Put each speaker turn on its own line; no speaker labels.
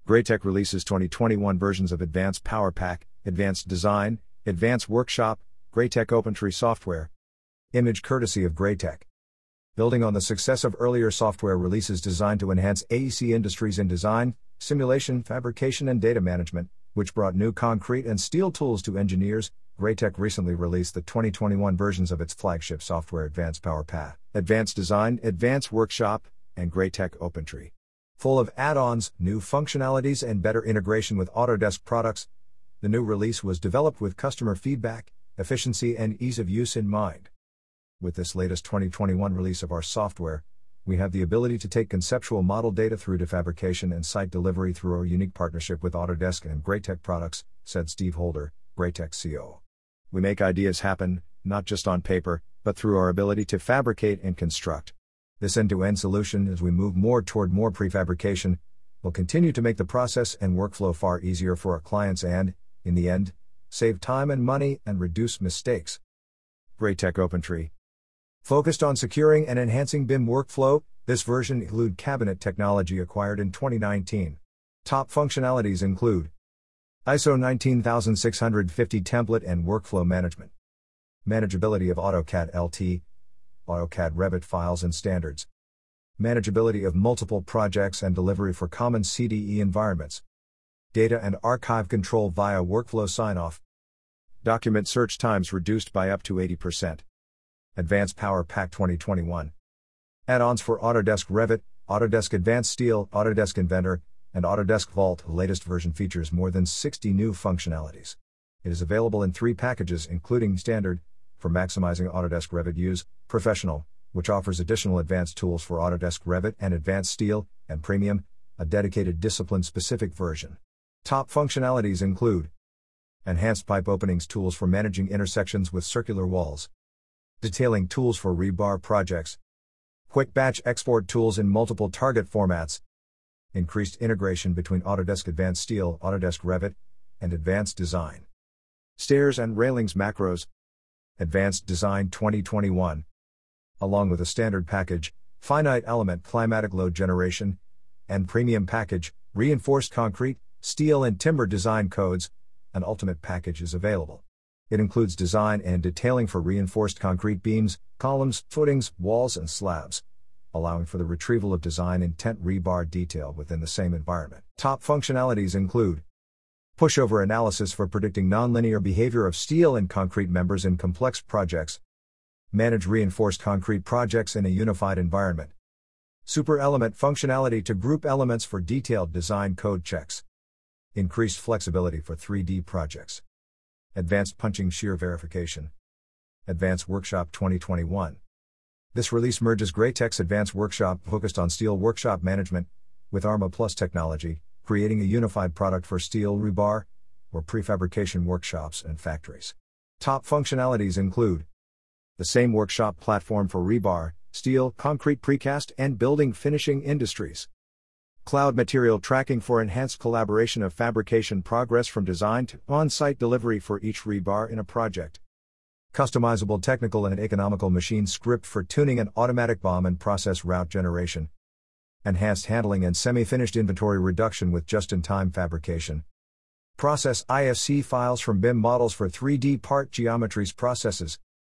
Greatech releases 2021 versions of Advanced Power Pack, Advanced Design, Advanced Workshop, Greatech OpenTree software. Image courtesy of Greatech. Building on the success of earlier software releases designed to enhance AEC industries in design, simulation, fabrication, and data management, which brought new concrete and steel tools to engineers, Greatech recently released the 2021 versions of its flagship software Advanced Power Pack, Advanced Design, Advanced Workshop, and Greatech OpenTree. Full of add-ons, new functionalities, and better integration with Autodesk products, the new release was developed with customer feedback, efficiency, and ease of use in mind. With this latest 2021 release of our software, we have the ability to take conceptual model data through to fabrication and site delivery through our unique partnership with Autodesk and Greatech products, said Steve Holder, Greatech CEO. We make ideas happen, not just on paper, but through our ability to fabricate and construct. This end-to-end solution, as we move more toward more prefabrication, will continue to make the process and workflow far easier for our clients and, in the end, save time and money and reduce mistakes. Greatech OpenTree. Focused on securing and enhancing BIM workflow, this version includes cabinet technology acquired in 2019. Top functionalities include ISO 19650 template and workflow management. Manageability of AutoCAD LT, AutoCAD Revit files and standards. Manageability of multiple projects and delivery for common CDE environments. Data and archive control via workflow sign-off. Document search times reduced by up to 80%. Advanced Power Pack 2021. Add-ons for Autodesk Revit, Autodesk Advanced Steel, Autodesk Inventor, and Autodesk Vault. The latest version features more than 60 new functionalities. It is available in 3 packages including Standard, for maximizing Autodesk Revit use, Professional, which offers additional advanced tools for Autodesk Revit and Advanced Steel, and Premium, a dedicated discipline-specific version. Top functionalities include enhanced pipe openings tools for managing intersections with circular walls, detailing tools for rebar projects, quick batch export tools in multiple target formats, increased integration between Autodesk Advanced Steel, Autodesk Revit, and Advanced Design, stairs and railings macros, Advanced Design 2021, along with a standard package, finite element climatic load generation, and premium package, reinforced concrete, steel and timber design codes. An ultimate package is available. It includes design and detailing for reinforced concrete beams, columns, footings, walls, and slabs, allowing for the retrieval of design intent rebar detail within the same environment. Top functionalities include pushover analysis for predicting nonlinear behavior of steel and concrete members in complex projects, manage reinforced concrete projects in a unified environment, super element functionality to group elements for detailed design code checks, increased flexibility for 3D projects, advanced punching shear verification. Advanced Workshop 2021. This release merges Greatech's Advanced Workshop focused on steel workshop management with Arma Plus technology, creating a unified product for steel rebar or prefabrication workshops and factories. Top functionalities include the same workshop platform for rebar, steel, concrete precast, and building finishing industries. Cloud material tracking for enhanced collaboration of fabrication progress from design to on-site delivery for each rebar in a project. Customizable technical and economical machine script for tuning and automatic BOM and process route generation. Enhanced handling and semi-finished inventory reduction with just-in-time fabrication. Process IFC files from BIM models for 3D part geometries processes.